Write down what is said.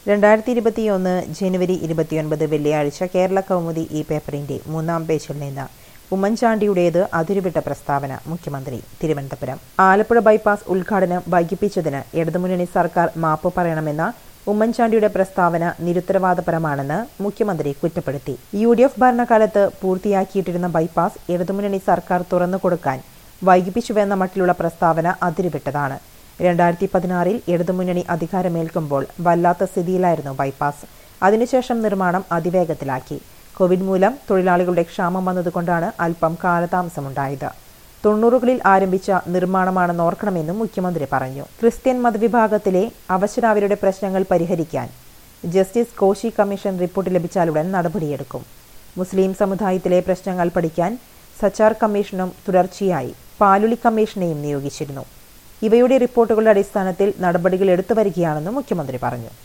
2021 ജനുവരി 29 വെള്ളിയാഴ്ച കേരള കൗമുദി ഈ പേപ്പറിന്റെ 3-ാം പേജിൽ നിന്ന് ഉമ്മൻചാണ്ടിയുടേത് അതിരുവിട്ട പ്രസ്താവന. മുഖ്യമന്ത്രി തിരുവനന്തപുരം. ആലപ്പുഴ ബൈപ്പാസ് ഉദ്ഘാടനം വൈകിപ്പിച്ചതിന് ഇടതുമുന്നണി സർക്കാർ മാപ്പ് പറയണമെന്ന ഉമ്മൻചാണ്ടിയുടെ പ്രസ്താവന നിരുത്തരവാദപരമാണെന്ന് മുഖ്യമന്ത്രി കുറ്റപ്പെടുത്തി. UDF ഭരണകാലത്ത് പൂർത്തിയാക്കിയിട്ടിരുന്ന ബൈപ്പാസ് ഇടതുമുന്നണി സർക്കാർ തുറന്നുകൊടുക്കാൻ വൈകിപ്പിച്ചുവെന്ന മട്ടിലുള്ള പ്രസ്താവന അതിരുവിട്ടതാണ്. 2016 ഇടതുമുന്നണി അധികാരമേൽക്കുമ്പോൾ വല്ലാത്ത സ്ഥിതിയിലായിരുന്നു ബൈപ്പാസ്. അതിനുശേഷം നിർമ്മാണം അതിവേഗത്തിലാക്കി. കോവിഡ് മൂലം തൊഴിലാളികളുടെ ക്ഷാമം വന്നതുകൊണ്ടാണ് അല്പം കാലതാമസമുണ്ടായത്. 90കളിൽ ആരംഭിച്ച നിർമ്മാണമാണെന്ന് ഓർക്കണമെന്നും മുഖ്യമന്ത്രി പറഞ്ഞു. ക്രിസ്ത്യൻ മതവിഭാഗത്തിലെ അവശരായവരുടെ പ്രശ്നങ്ങൾ പരിഹരിക്കാൻ ജസ്റ്റിസ് കോശി കമ്മീഷൻ റിപ്പോർട്ട് ലഭിച്ചാലുടൻ നടപടിയെടുക്കും. മുസ്ലിം സമുദായത്തിലെ പ്രശ്നങ്ങൾ പഠിക്കാൻ സച്ചാർ കമ്മീഷനും തുടർച്ചയായി പാലുളി കമ്മീഷനെയും നിയോഗിച്ചിരുന്നു. ഇവയുടെ റിപ്പോർട്ടുകളുടെ അടിസ്ഥാനത്തിൽ നടപടികൾ എടുത്തുവരികയാണെന്നും മുഖ്യമന്ത്രി പറഞ്ഞു.